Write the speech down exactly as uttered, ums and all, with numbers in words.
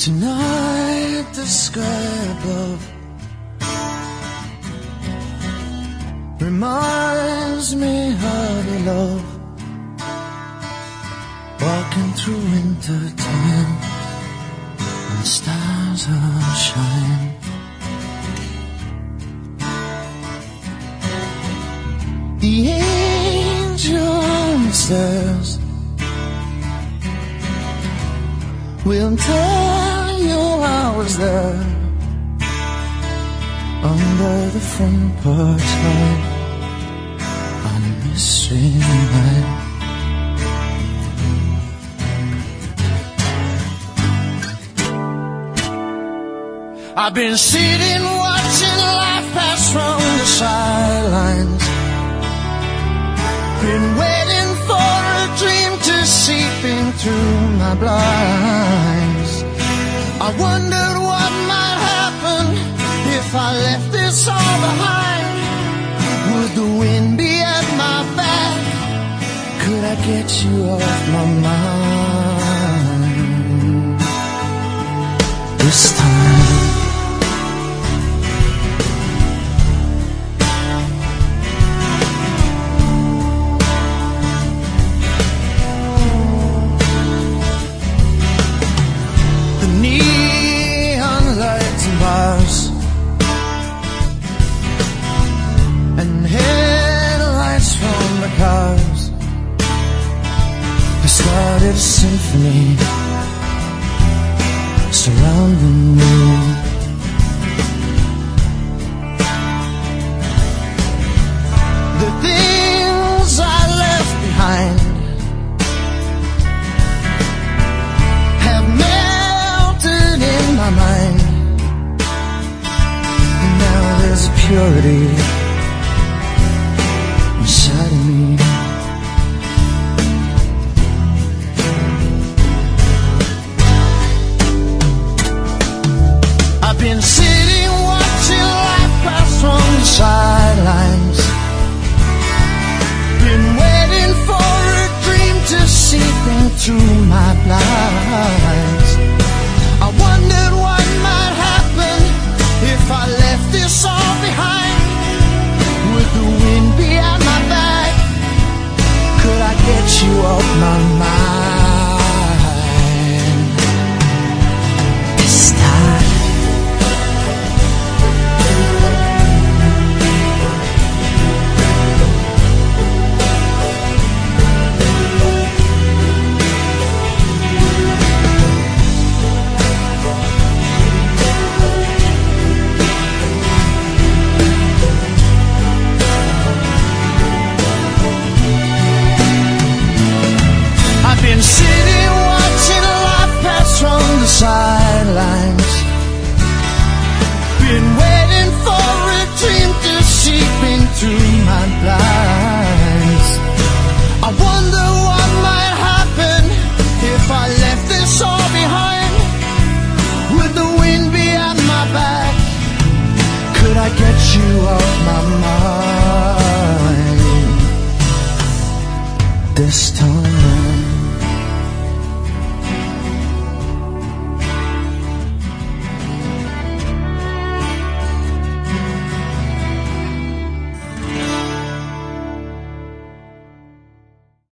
Tonight the sky above reminds me of your love. Walking through winter time when the stars are shine. The angel on the stairs will tell you I was there under the front porch light on a mystery night. I've been sitting watching life pass from the sidelines, been waiting for a dream to seep in through my blinds. I wondered what might happen if I left this all behind. Would the wind be at my back? Could I get you off my mind this time? And headlights from the cars, I started a symphony surrounding me. The things I left behind have melted in my mind. There's a purity